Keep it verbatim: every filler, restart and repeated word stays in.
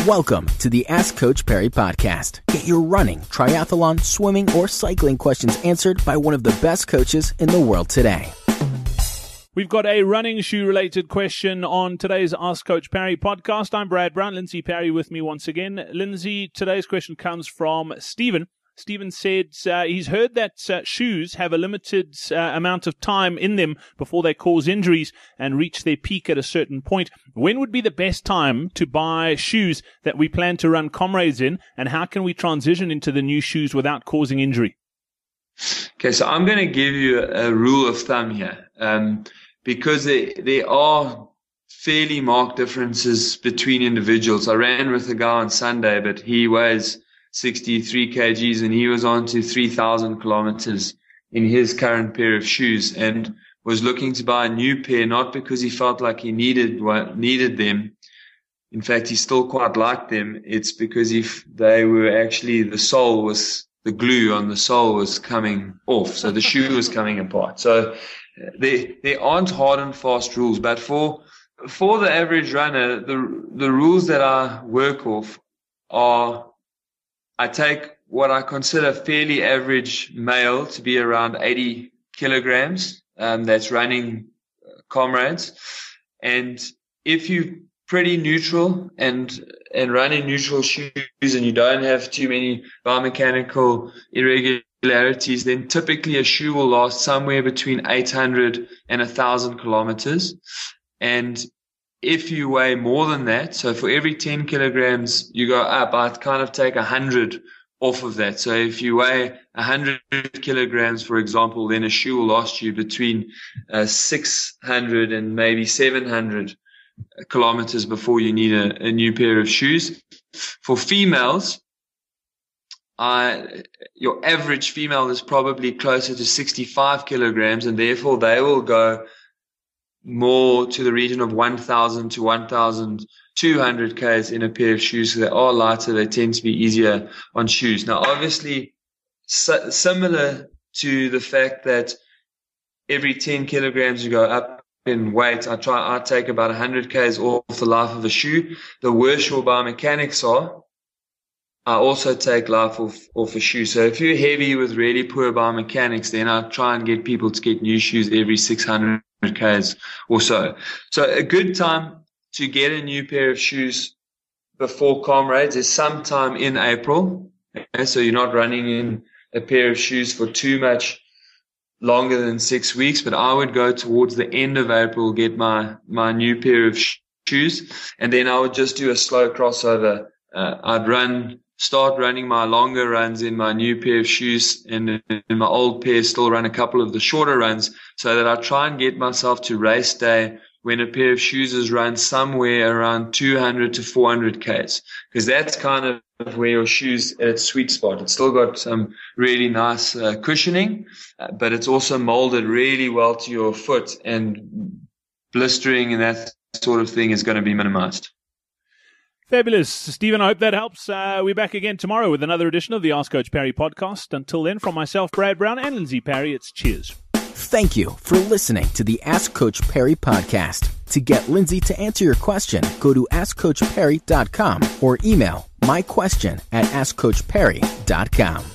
Welcome to the Ask Coach Perry podcast. Get your running, triathlon, swimming, or cycling questions answered by one of the best coaches in the world today. We've got a running shoe-related question on today's Ask Coach Perry podcast. I'm Brad Brown, Lindsay Perry with me once again. Lindsay, today's question comes from Stephen. Stephen said uh, he's heard that uh, shoes have a limited uh, amount of time in them before they cause injuries and reach their peak at a certain point. When would be the best time to buy shoes that we plan to run comrades in, and how can we transition into the new shoes without causing injury? Okay, so I'm going to give you a, a rule of thumb here, um, because there, there are fairly marked differences between individuals. I ran with a guy on Sunday, but he weighs sixty-three kilograms and he was on to three thousand kilometers in his current pair of shoes and was looking to buy a new pair, not because he felt like he needed needed them. In fact, he still quite liked them. It's because if they were actually, the sole was, the glue on the sole was coming off. So the shoe was coming apart. So there, there aren't hard and fast rules, but for, for the average runner, the, the rules that I work off are, I take what I consider fairly average male to be around eighty kilograms. Um, that's running comrades. And if you're pretty neutral and, and running neutral shoes and you don't have too many biomechanical irregularities, then typically a shoe will last somewhere between eight hundred and one thousand kilometers. And if you weigh more than that, so for every ten kilograms you go up, I'd kind of take one hundred off of that. So if you weigh one hundred kilograms, for example, then a shoe will last you between uh, six hundred and maybe seven hundred kilometers before you need a, a new pair of shoes. For females, I, your average female is probably closer to sixty-five kilograms, and therefore they will go more to the region of one thousand to one thousand two hundred k's in a pair of shoes. So they are lighter. They tend to be easier on shoes. Now, obviously, so, similar to the fact that every ten kilograms you go up in weight, I try, I take about one hundred k's off the life of a shoe. The worse your biomechanics are, I also take life off, off a shoe. So if you're heavy with really poor biomechanics, then I try and get people to get new shoes every six hundred k's or so. So a good time to get a new pair of shoes before comrades is sometime in April. Okay? So you're not running in a pair of shoes for too much longer than six weeks, but I would go towards the end of April, get my, my new pair of sh- shoes, and then I would just do a slow crossover. Uh, I'd run, start running my longer runs in my new pair of shoes, and in my old pair still run a couple of the shorter runs, so that I try and get myself to race day when a pair of shoes is run somewhere around two hundred to four hundred k's, because that's kind of where your shoes at its sweet spot. It's still got some really nice uh, cushioning, uh, but it's also molded really well to your foot, and blistering and that sort of thing is going to be minimized. Fabulous. Stephen, I hope that helps. Uh, we're back again tomorrow with another edition of the Ask Coach Perry podcast. Until then, from myself, Brad Brown, and Lindsay Perry, it's cheers. Thank you for listening to the Ask Coach Perry podcast. To get Lindsay to answer your question, go to ask coach perry dot com or email my question at ask coach perry dot com.